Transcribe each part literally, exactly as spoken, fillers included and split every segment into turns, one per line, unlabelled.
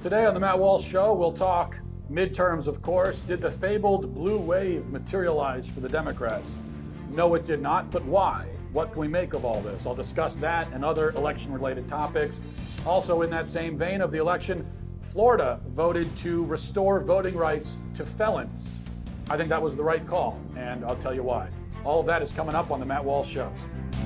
Today on the Matt Walsh Show, we'll talk midterms, of course. Did the fabled blue wave materialize for the Democrats? No, it did not, but why? What can we make of all this? I'll discuss that and other election-related topics. Also, in that same vein of the election, Florida voted to restore voting rights to felons. I think that was the right call, and I'll tell you why. All of that is coming up on the Matt Walsh Show.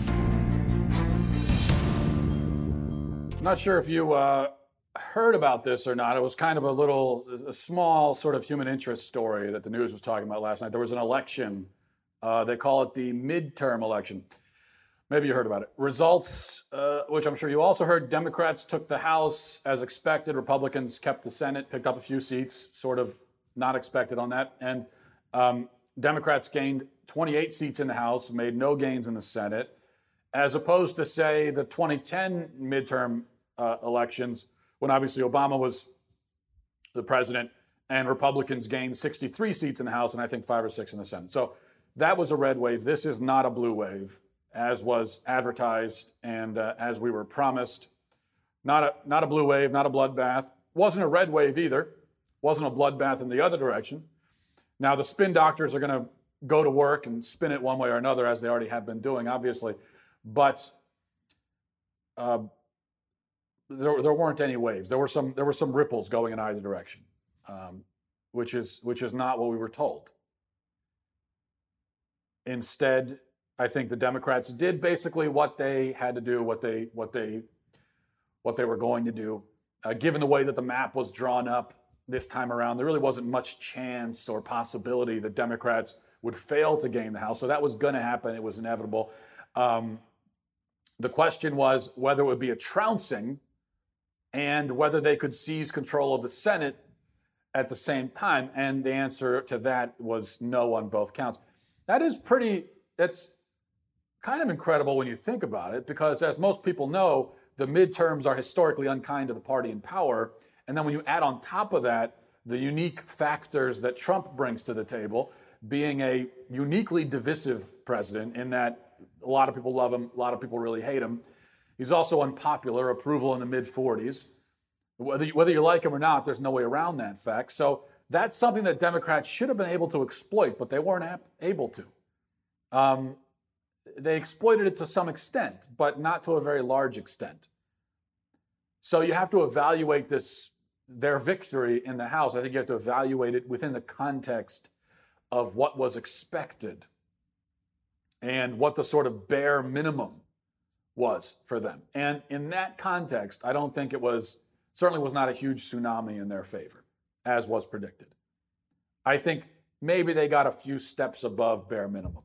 I'm not sure if you uh, heard about this or not. It was kind of a little, a small sort of human interest story that the news was talking about last night. There was an election. Uh, they call it the midterm election. Maybe you heard about it. Results, uh, which I'm sure you also heard, Democrats took the House as expected. Republicans kept the Senate, picked up a few seats, sort of not expected on that. And um, Democrats gained twenty-eight seats in the House, made no gains in the Senate, as opposed to, say, the twenty ten midterm uh, elections, when obviously Obama was the president, and Republicans gained sixty-three seats in the House and I think five or six in the Senate. So that was a red wave. This is not a blue wave, as was advertised and uh, as we were promised. Not a, not a blue wave, not a bloodbath. Wasn't a red wave either. Wasn't a bloodbath in the other direction. Now the spin doctors are going to go to work and spin it one way or another, as they already have been doing, obviously. But uh, there, there weren't any waves. There were some there were some ripples going in either direction, um, which is which is not what we were told. Instead, I think the Democrats did basically what they had to do, what they what they what they were going to do. Uh, given the way that the map was drawn up this time around, there really wasn't much chance or possibility that Democrats would fail to gain the House. So that was going to happen. It was inevitable. Um, the question was whether it would be a trouncing and whether they could seize control of the Senate at the same time. And the answer to that was no on both counts. That is pretty, that's kind of incredible when you think about it, because as most people know, the midterms are historically unkind to the party in power. And then when you add on top of that the unique factors that Trump brings to the table, being a uniquely divisive president in that a lot of people love him, a lot of people really hate him. He's also unpopular, approval in the mid forties. Whether you, whether you like him or not, there's no way around that fact. So that's something that Democrats should have been able to exploit, but they weren't able to. Um, they exploited it to some extent, but not to a very large extent. So you have to evaluate this, their victory in the House. I think you have to evaluate it within the context of what was expected and what the sort of bare minimum was for them. And in that context, I don't think it was, certainly was not a huge tsunami in their favor, as was predicted. I think maybe they got a few steps above bare minimum.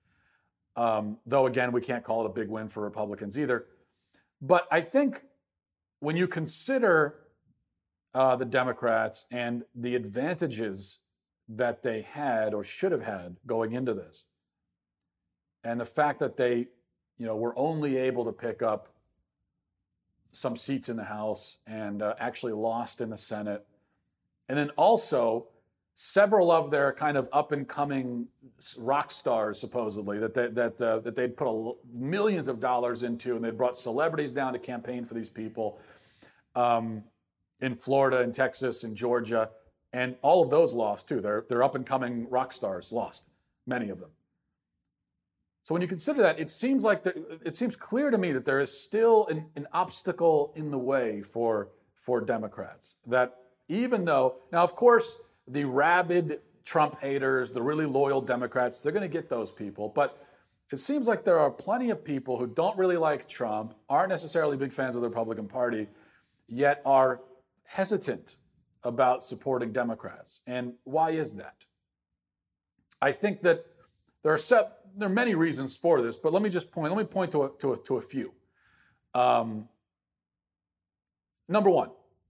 Um, though, again, we can't call it a big win for Republicans either. But I think when you consider uh, the Democrats and the advantages that they had or should have had going into this, and the fact that they, you know, were only able to pick up some seats in the House and uh, actually lost in the Senate, and then also several of their kind of up-and-coming rock stars, supposedly, that they, that uh, that they'd put a, millions of dollars into, and they brought celebrities down to campaign for these people um, in Florida and Texas and Georgia, and all of those lost too. They're they're up-and-coming rock stars lost, many of them. So when you consider that, it seems like the, it seems clear to me that there is still an, an obstacle in the way for for Democrats. That even though, now of course, the rabid Trump haters, the really loyal Democrats, they're going to get those people. But it seems like there are plenty of people who don't really like Trump, aren't necessarily big fans of the Republican Party, yet are hesitant about supporting Democrats. And why is that? I think that there are set, there are many reasons for this, but let me just point, let me point to a, to a, to a few. Um, number one,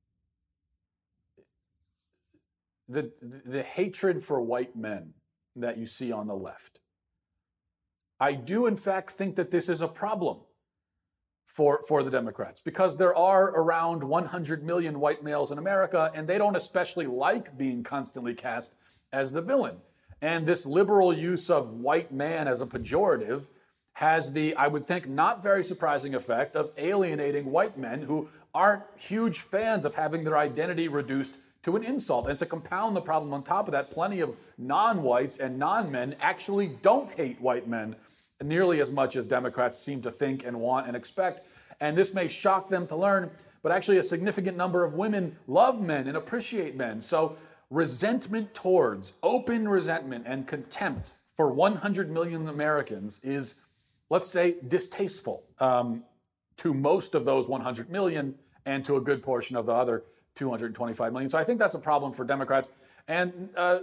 The, the, the hatred for white men that you see on the left. I do, in fact, think that this is a problem for, for the Democrats, because there are around one hundred million white males in America, and they don't especially like being constantly cast as the villain. And this liberal use of white man as a pejorative has the, I would think, not very surprising effect of alienating white men who aren't huge fans of having their identity reduced to an insult. And to compound the problem on top of that, plenty of non-whites and non-men actually don't hate white men nearly as much as Democrats seem to think and want and expect. And this may shock them to learn, but actually a significant number of women love men and appreciate men. So resentment towards, open resentment and contempt for one hundred million Americans is, let's say, distasteful um, to most of those one hundred million and to a good portion of the other two hundred twenty-five million. So I think that's a problem for Democrats. And uh,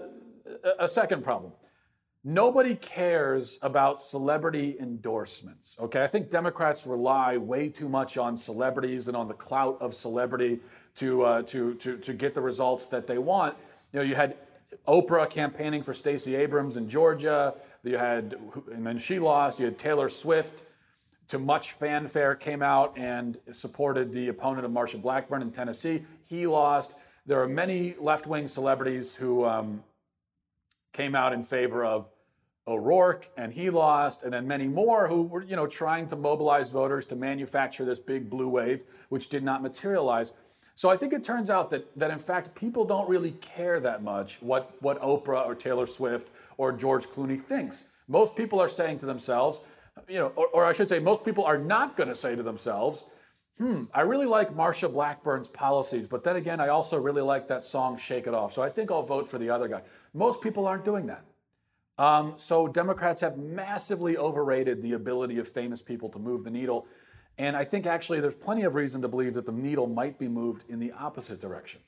a second problem, nobody cares about celebrity endorsements, okay? I think Democrats rely way too much on celebrities and on the clout of celebrity to, uh, to, to, to get the results that they want. You know, you had Oprah campaigning for Stacey Abrams in Georgia. You had, and then she lost. You had Taylor Swift, to much fanfare, came out and supported the opponent of Marsha Blackburn in Tennessee. He lost. There are many left-wing celebrities who um, came out in favor of O'Rourke, and he lost, and then many more who were, you know, trying to mobilize voters to manufacture this big blue wave, which did not materialize. So I think it turns out that, that in fact, people don't really care that much what, what Oprah or Taylor Swift or George Clooney thinks. Most people are saying to themselves, you know, or, or I should say, most people are not going to say to themselves, hmm, I really like Marsha Blackburn's policies, but then again, I also really like that song, Shake It Off. So I think I'll vote for the other guy. Most people aren't doing that. Um, so Democrats have massively overrated the ability of famous people to move the needle. And I think actually there's plenty of reason to believe that the needle might be moved in the opposite direction.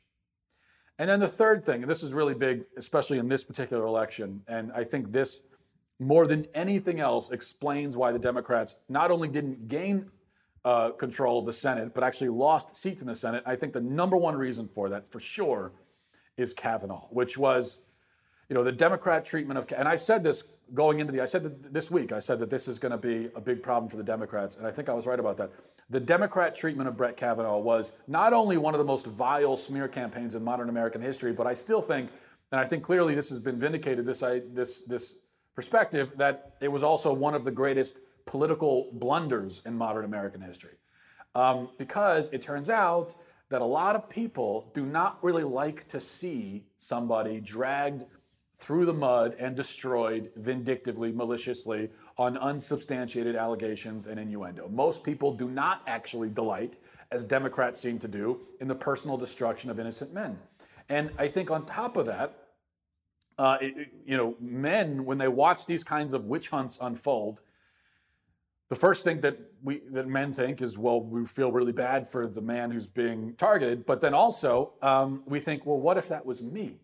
And then the third thing, and this is really big, especially in this particular election, and I think this more than anything else explains why the Democrats not only didn't gain uh, control of the Senate, but actually lost seats in the Senate. I think the number one reason for that, for sure, is Kavanaugh, which was, you know, the Democrat treatment of, and I said this going into the, I said that this week, I said that this is going to be a big problem for the Democrats, and I think I was right about that. The Democrat treatment of Brett Kavanaugh was not only one of the most vile smear campaigns in modern American history, but I still think, and I think clearly this has been vindicated, this, I, this, this perspective, that it was also one of the greatest political blunders in modern American history. Um, because it turns out that a lot of people do not really like to see somebody dragged through the mud and destroyed vindictively, maliciously, on unsubstantiated allegations and innuendo. Most people do not actually delight, as Democrats seem to do, in the personal destruction of innocent men. And I think on top of that, uh, it, you know, men, when they watch these kinds of witch hunts unfold, the first thing that we that men think is, well, we feel really bad for the man who's being targeted, but then also um, we think, well, what if that was me?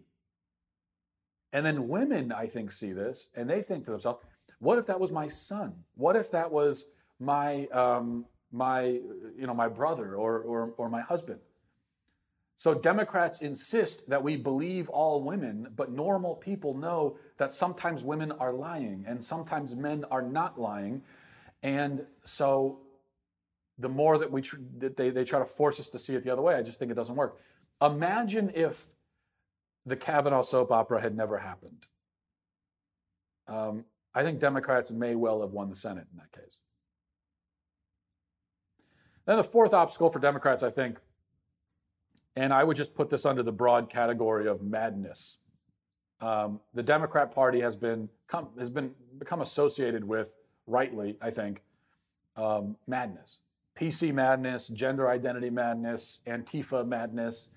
And then women, I think, see this, and they think to themselves, what if that was my son? What if that was my, um, my, you know, my brother or, or, or my husband? So Democrats insist that we believe all women, but normal people know that sometimes women are lying and sometimes men are not lying. And so the more that we tr- that they, they try to force us to see it the other way, I just think it doesn't work. Imagine if the Kavanaugh soap opera had never happened. Um, I think Democrats may well have won the Senate in that case. Then the fourth obstacle for Democrats, I think, and I would just put this under the broad category of madness. Um, the Democrat Party has been come, has been become associated with, rightly, I think, um, madness. P C madness, gender identity madness, Antifa madness.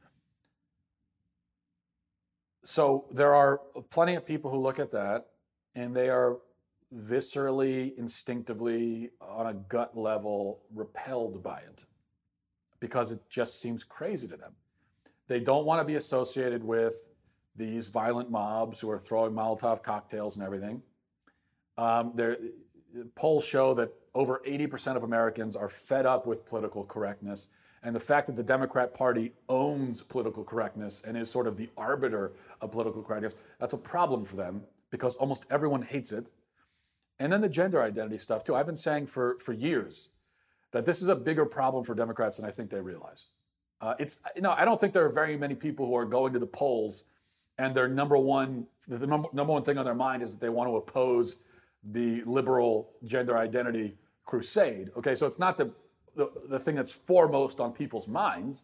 So there are plenty of people who look at that and they are viscerally, instinctively, on a gut level, repelled by it because it just seems crazy to them. They don't want to be associated with these violent mobs who are throwing Molotov cocktails and everything. Um, there, polls show that over eighty percent of Americans are fed up with political correctness. And the fact that the Democrat Party owns political correctness and is sort of the arbiter of political correctness, that's a problem for them because almost everyone hates it. And then the gender identity stuff too. I've been saying for, for years that this is a bigger problem for Democrats than I think they realize. Uh, it's, you know, I don't think there are very many people who are going to the polls and their number one, the number, number one thing on their mind is that they want to oppose the liberal gender identity crusade. Okay, so it's not the the, the thing that's foremost on people's minds,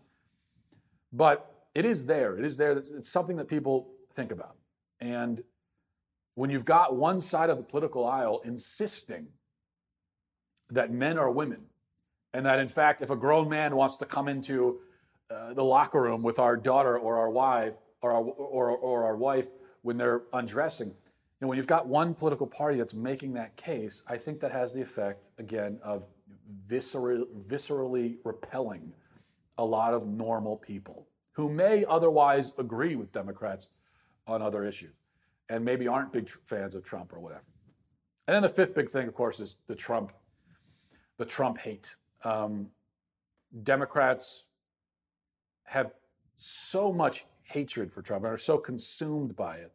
but it is there. It is there. It's something that people think about. And when you've got one side of the political aisle insisting that men are women, and that in fact, if a grown man wants to come into uh, the locker room with our daughter or our wife or our, or, or our wife when they're undressing, you know, when you've got one political party that's making that case, I think that has the effect, again, of visceral, viscerally repelling a lot of normal people who may otherwise agree with Democrats on other issues and maybe aren't big tr- fans of Trump or whatever. And then the fifth big thing, of course, is the Trump, the Trump hate. Um, Democrats have so much hatred for Trump and are so consumed by it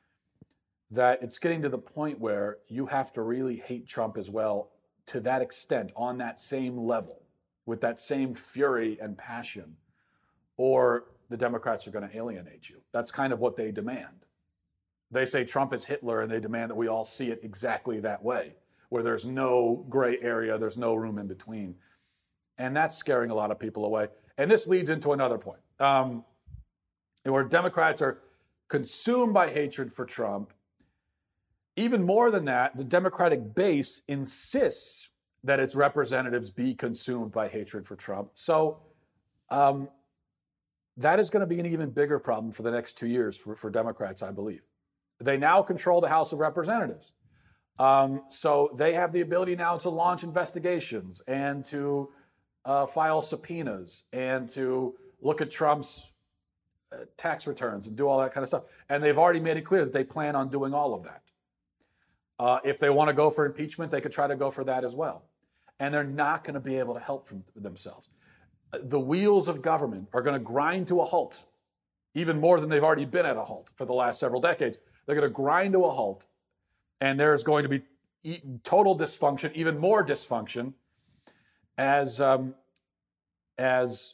that it's getting to the point where you have to really hate Trump as well, to that extent, on that same level, with that same fury and passion, or the Democrats are going to alienate you. That's kind of what they demand. They say Trump is Hitler, and they demand that we all see it exactly that way, where there's no gray area, there's no room in between. And that's scaring a lot of people away. And this leads into another point, um, where Democrats are consumed by hatred for Trump. Even more than that, the Democratic base insists that its representatives be consumed by hatred for Trump. So um, that is going to be an even bigger problem for the next two years for, for Democrats, I believe. They now control the House of Representatives. Um, so they have the ability now to launch investigations and to uh, file subpoenas and to look at Trump's uh, tax returns and do all that kind of stuff. And they've already made it clear that they plan on doing all of that. Uh, if they want to go for impeachment, they could try to go for that as well. And they're not going to be able to help from themselves. The wheels of government are going to grind to a halt, even more than they've already been at a halt for the last several decades. They're going to grind to a halt, and there's going to be total dysfunction, even more dysfunction, as um, as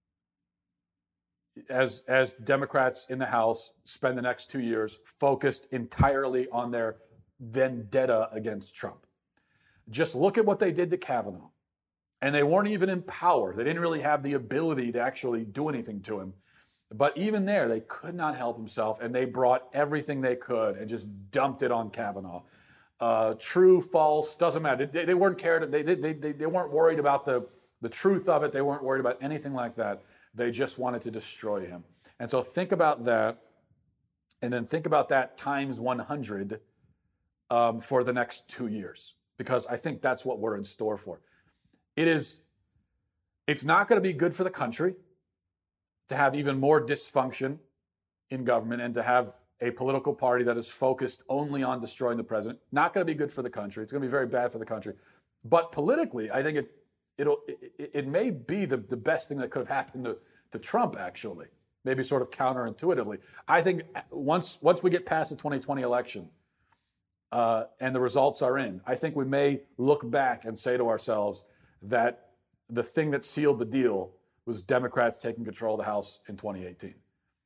as as Democrats in the House spend the next two years focused entirely on their vendetta against Trump. Just look at what they did to Kavanaugh. And they weren't even in power. They didn't really have the ability to actually do anything to him. But even there, they could not help himself, and they brought everything they could and just dumped it on Kavanaugh. Uh, true, false, doesn't matter. They, they weren't cared. They, they, they, they weren't worried about the, the truth of it. They weren't worried about anything like that. They just wanted to destroy him. And so think about that, and then think about that times one hundred um, for the next two years, because I think that's what we're in store for. It is, it's not going to be good for the country to have even more dysfunction in government and to have a political party that is focused only on destroying the president. Not going to be good for the country. It's going to be very bad for the country. But politically, I think it it'll, it, it may be the, the best thing that could have happened to, to Trump, actually, maybe sort of counterintuitively. I think once once we get past the twenty twenty election uh, and the results are in, I think we may look back and say to ourselves that the thing that sealed the deal was Democrats taking control of the House in twenty eighteen.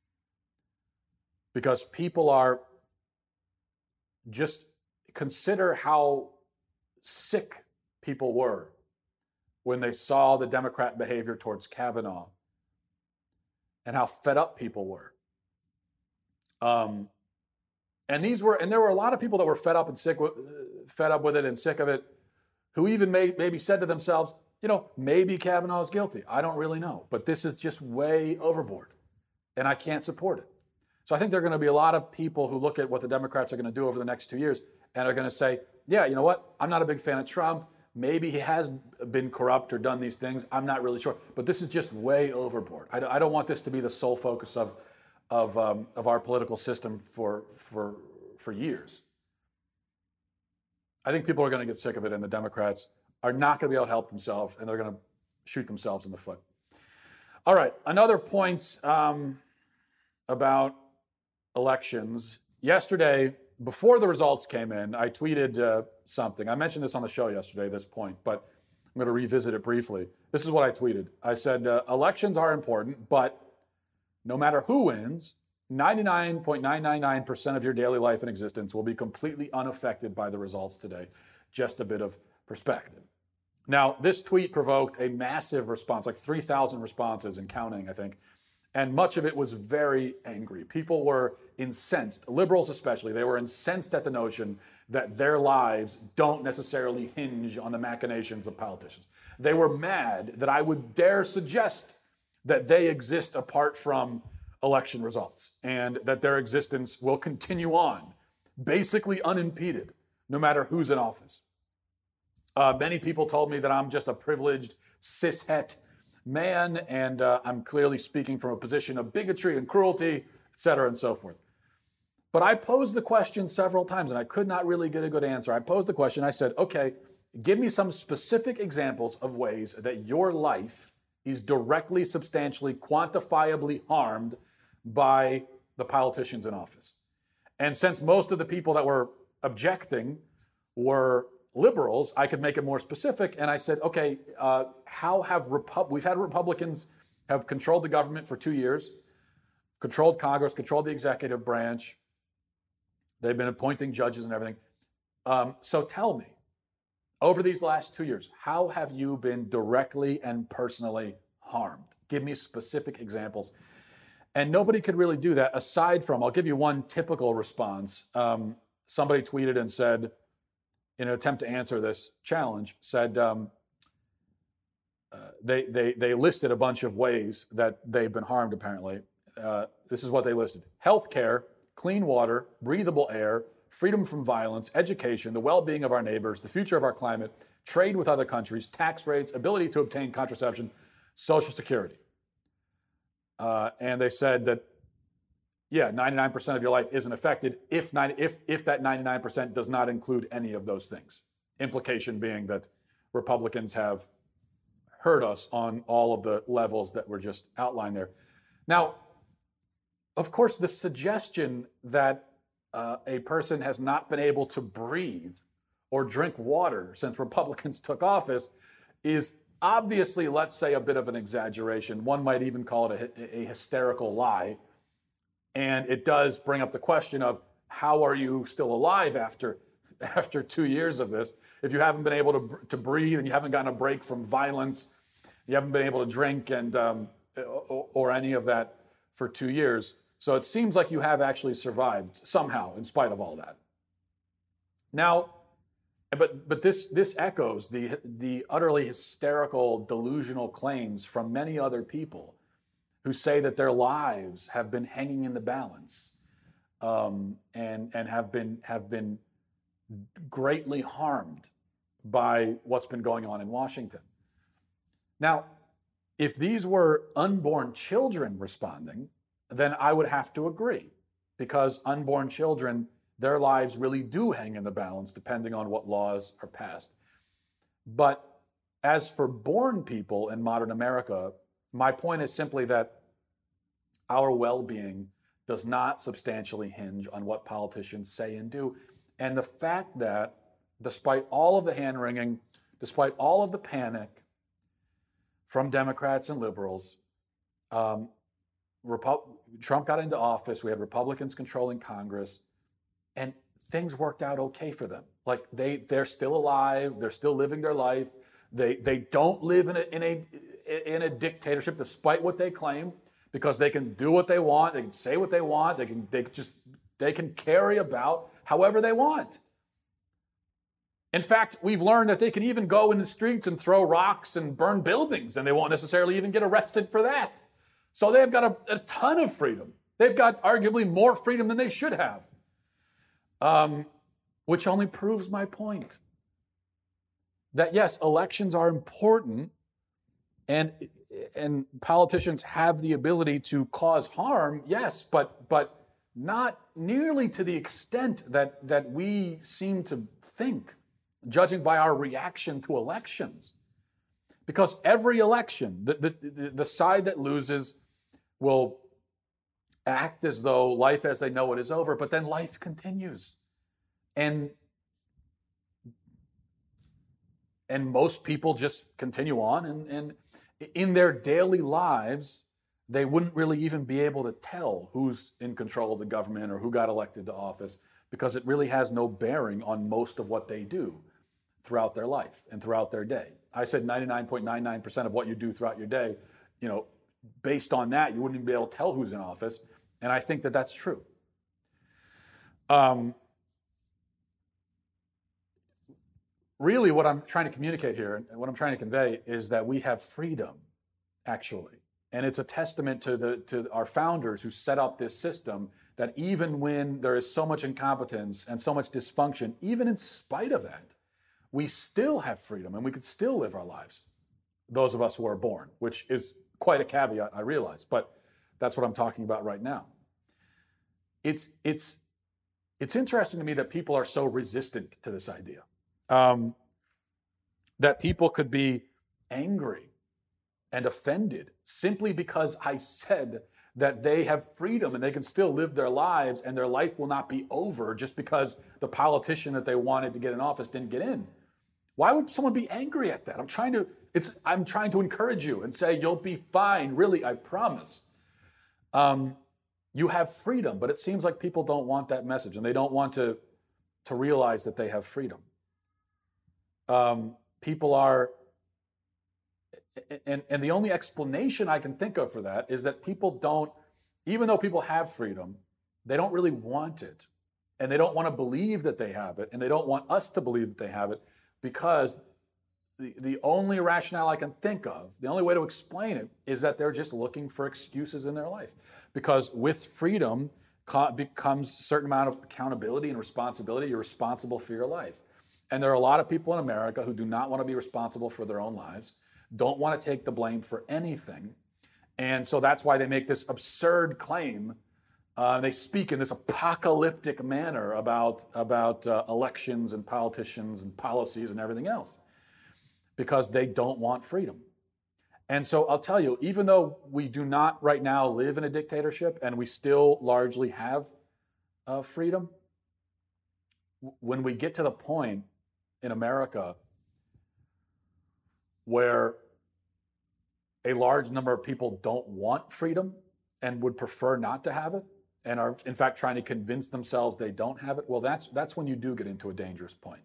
Because people are, just consider how sick people were when they saw the Democrat behavior towards Kavanaugh and how fed up people were. Um, and these were, and there were a lot of people that were fed up and sick, with, fed up with it and sick of it, who even may, maybe said to themselves, you know, maybe Kavanaugh is guilty. I don't really know, but this is just way overboard, and I can't support it. So I think there are going to be a lot of people who look at what the Democrats are going to do over the next two years and are going to say, yeah, you know what? I'm not a big fan of Trump. Maybe he has been corrupt or done these things. I'm not really sure. But this is just way overboard. I don't want this to be the sole focus of of um, of our political system for for for years. I think people are going to get sick of it, and the Democrats are not going to be able to help themselves, and they're going to shoot themselves in the foot. All right, another point um, about elections. Yesterday, before the results came in, I tweeted uh, something. I mentioned this on the show yesterday, this point, but I'm going to revisit it briefly. This is what I tweeted. I said, uh, elections are important, but no matter who wins, ninety-nine point nine nine nine percent of your daily life and existence will be completely unaffected by the results today. Just a bit of perspective. Now, this tweet provoked a massive response, like three thousand responses and counting, I think. And much of it was very angry. People were incensed, liberals especially. They were incensed at the notion that their lives don't necessarily hinge on the machinations of politicians. They were mad that I would dare suggest that they exist apart from election results and that their existence will continue on, basically unimpeded, no matter who's in office. Uh, many people told me that I'm just a privileged cishet man, and uh, I'm clearly speaking from a position of bigotry and cruelty, et cetera, and so forth. But I posed the question several times, and I could not really get a good answer. I posed the question, I said, okay, give me some specific examples of ways that your life is directly, substantially, quantifiably harmed by the politicians in office. And since most of the people that were objecting were liberals, I could make it more specific. And I said, okay, uh, how have Repu- we've had Republicans have controlled the government for two years, controlled Congress, controlled the executive branch. They've been appointing judges and everything. Um, so tell me, over these last two years, how have you been directly and personally harmed? Give me specific examples. And nobody could really do that aside from, I'll give you one typical response. Um, somebody tweeted and said, in an attempt to answer this challenge, said um, uh, they, they, they listed a bunch of ways that they've been harmed, apparently. Uh, this is what they listed: healthcare, clean water, breathable air, freedom from violence, education, the well-being of our neighbors, the future of our climate, trade with other countries, tax rates, ability to obtain contraception, Social Security. Uh, and they said that, yeah, ninety-nine percent of your life isn't affected if, ninety, if, if that ninety-nine percent does not include any of those things. Implication being that Republicans have hurt us on all of the levels that were just outlined there. Now, of course, the suggestion that uh, a person has not been able to breathe or drink water since Republicans took office is obviously, let's say, a bit of an exaggeration. One might even call it a, a hysterical lie. And it does bring up the question of how are you still alive after, after two years of this? If you haven't been able to, to breathe and you haven't gotten a break from violence, you haven't been able to drink and um, or, or any of that for two years. So it seems like you have actually survived somehow in spite of all that. Now, but but this this echoes the the utterly hysterical, delusional claims from many other people who say that their lives have been hanging in the balance um, and and have been have been greatly harmed by what's been going on in Washington. Now, if these were unborn children responding, then I would have to agree, because unborn children, their lives really do hang in the balance depending on what laws are passed. But as for born people in modern America, my point is simply that our well-being does not substantially hinge on what politicians say and do. And the fact that, despite all of the hand-wringing, despite all of the panic from Democrats and liberals, um, Repu- Trump got into office, we had Republicans controlling Congress, and things worked out okay for them. Like they, they're still alive, they're still living their life. They, they don't live in a, in a, in a dictatorship, despite what they claim, because they can do what they want, they can say what they want, they can, they just, they can carry about however they want. In fact, we've learned that they can even go in the streets and throw rocks and burn buildings, and they won't necessarily even get arrested for that. So they've got a, a ton of freedom. They've got arguably more freedom than they should have, um, which only proves my point. That yes, elections are important, and and politicians have the ability to cause harm, yes, but but not nearly to the extent that that we seem to think, judging by our reaction to elections. Because every election, the, the, the, the side that loses will act as though life as they know it is over, but then life continues. And, and most people just continue on, and, and in their daily lives, they wouldn't really even be able to tell who's in control of the government or who got elected to office, because it really has no bearing on most of what they do throughout their life and throughout their day. I said ninety-nine point nine nine percent of what you do throughout your day, you know, based on that, you wouldn't even be able to tell who's in office. And I think that that's true. Um, really, what I'm trying to communicate here, and what I'm trying to convey, is that we have freedom, actually. And it's a testament to the to our founders who set up this system, that even when there is so much incompetence and so much dysfunction, even in spite of that, we still have freedom and we could still live our lives, those of us who are born, which is quite a caveat, I realize, but that's what I'm talking about right now. It's, it's, it's interesting to me that people are so resistant to this idea, um, that people could be angry and offended simply because I said that they have freedom and they can still live their lives and their life will not be over just because the politician that they wanted to get in office didn't get in. Why would someone be angry at that? I'm trying to, it's, I'm trying to encourage you and say, you'll be fine. Really, I promise. Um, you have freedom, but it seems like people don't want that message and they don't want to, to realize that they have freedom. Um, people are, and, and the only explanation I can think of for that is that people don't, even though people have freedom, they don't really want it. And they don't want to believe that they have it. And they don't want us to believe that they have it, because the, the only rationale I can think of, the only way to explain it, is that they're just looking for excuses in their life. Because with freedom becomes a certain amount of accountability and responsibility. You're responsible for your life. And there are a lot of people in America who do not want to be responsible for their own lives, don't want to take the blame for anything. And so that's why they make this absurd claim. Uh, they speak in this apocalyptic manner about, about uh, elections and politicians and policies and everything else, because they don't want freedom. And so I'll tell you, even though we do not right now live in a dictatorship and we still largely have uh, freedom, w- when we get to the point in America where a large number of people don't want freedom and would prefer not to have it, and are in fact trying to convince themselves they don't have it, well, that's that's when you do get into a dangerous point.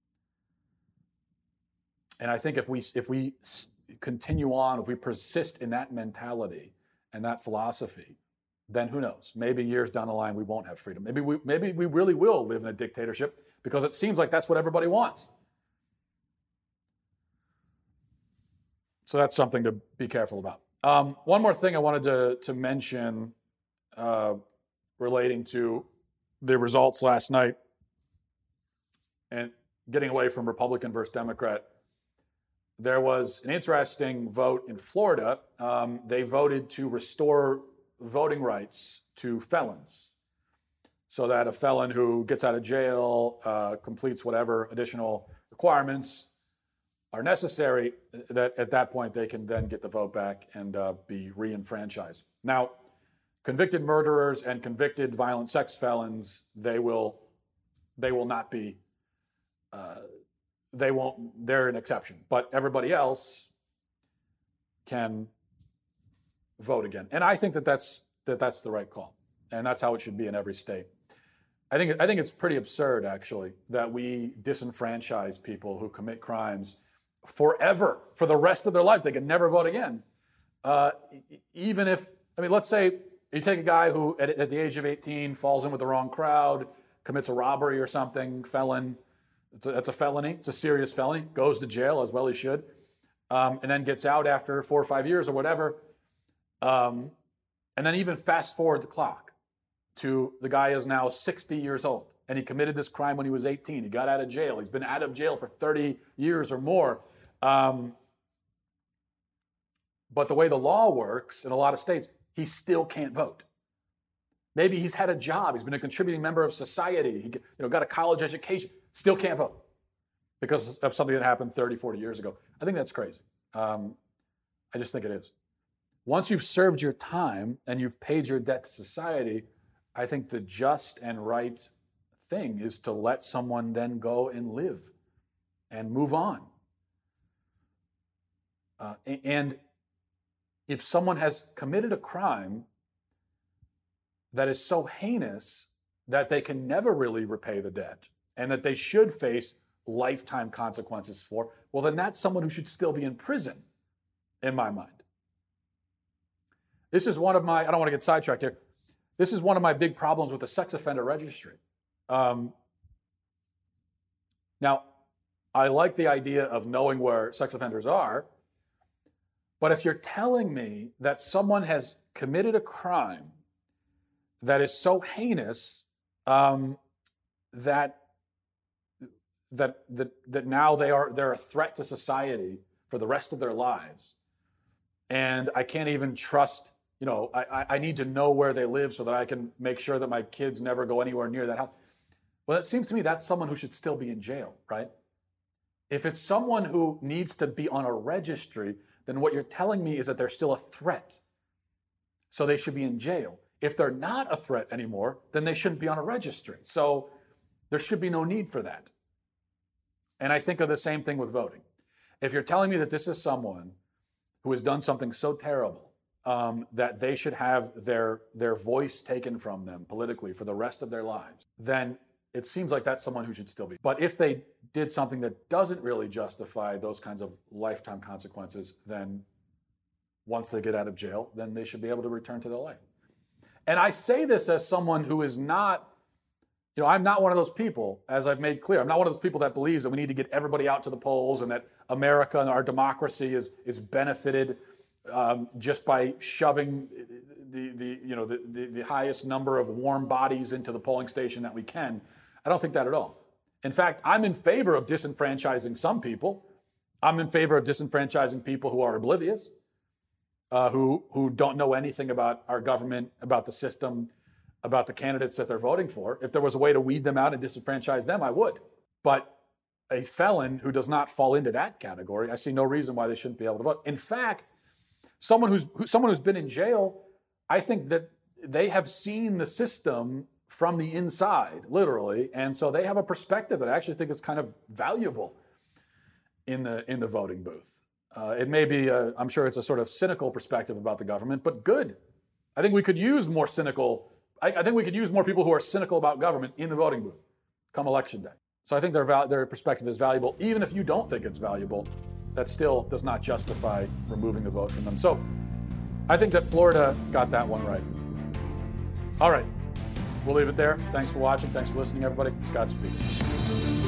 And I think if we if we continue on, if we persist in that mentality and that philosophy, then who knows? Maybe years down the line we won't have freedom. Maybe we maybe we really will live in a dictatorship, because it seems like that's what everybody wants. So that's something to be careful about. Um, one more thing I wanted to to mention. Uh, relating to the results last night, and getting away from Republican versus Democrat, there was an interesting vote in Florida. Um, they voted to restore voting rights to felons, so that a felon who gets out of jail, uh, completes whatever additional requirements are necessary, that at that point they can then get the vote back and uh, be re-enfranchised. Now, convicted murderers and convicted violent sex felons, they will, they will not be, uh, they won't, they're an exception. But everybody else can vote again. And I think that that's, that that's the right call. And that's how it should be in every state. I think, I think it's pretty absurd, actually, that we disenfranchise people who commit crimes forever, for the rest of their life. They can never vote again. Uh, even if, I mean, let's say, you take a guy who, at, at the age of eighteen, falls in with the wrong crowd, commits a robbery or something, felon. It's a, that's a felony. It's a serious felony. Goes to jail, as well he should, um, and then gets out after four or five years or whatever. Um, and then even fast forward the clock to the guy is now sixty years old, and he committed this crime when he was eighteen. He got out of jail. He's been out of jail for thirty years or more. Um, but the way the law works in a lot of states, he still can't vote. Maybe he's had a job. He's been a contributing member of society. He you know, got a college education. Still can't vote because of something that happened thirty, forty years ago. I think that's crazy. Um, I just think it is. Once you've served your time and you've paid your debt to society, I think the just and right thing is to let someone then go and live and move on. Uh, and if someone has committed a crime that is so heinous that they can never really repay the debt and that they should face lifetime consequences for, well, then that's someone who should still be in prison, in my mind. This is one of my, I don't want to get sidetracked here. This is one of my big problems with the sex offender registry. Um, now, I like the idea of knowing where sex offenders are, but if you're telling me that someone has committed a crime that is so heinous um, that, that that that now they are they're a threat to society for the rest of their lives, and I can't even trust, you know, I, I need to know where they live so that I can make sure that my kids never go anywhere near that house. Well, it seems to me that's someone who should still be in jail, right? If it's someone who needs to be on a registry, then what you're telling me is that they're still a threat. So they should be in jail. If they're not a threat anymore, then they shouldn't be on a registry. So there should be no need for that. And I think of the same thing with voting. If you're telling me that this is someone who has done something so terrible um, that they should have their, their voice taken from them politically for the rest of their lives, then it seems like that's someone who should still be. But if they did something that doesn't really justify those kinds of lifetime consequences, then once they get out of jail, then they should be able to return to their life. And I say this as someone who is not, you know, I'm not one of those people, as I've made clear. I'm not one of those people that believes that we need to get everybody out to the polls and that America and our democracy is is benefited um, just by shoving the the you know the, the the highest number of warm bodies into the polling station that we can. I don't think that at all. In fact, I'm in favor of disenfranchising some people. I'm in favor of disenfranchising people who are oblivious, uh, who who don't know anything about our government, about the system, about the candidates that they're voting for. If there was a way to weed them out and disenfranchise them, I would. But a felon who does not fall into that category, I see no reason why they shouldn't be able to vote. In fact, someone who's who, someone who's been in jail, I think that they have seen the system from the inside, literally, and so they have a perspective that I actually think is kind of valuable in the in the voting booth. Uh, it may be, a, I'm sure it's a sort of cynical perspective about the government, but good. I think we could use more cynical. I, I think we could use more people who are cynical about government in the voting booth come election day. So I think their val- their perspective is valuable, even if you don't think it's valuable. That still does not justify removing the vote from them. So I think that Florida got that one right. All right. We'll leave it there. Thanks for watching. Thanks for listening, everybody. Godspeed.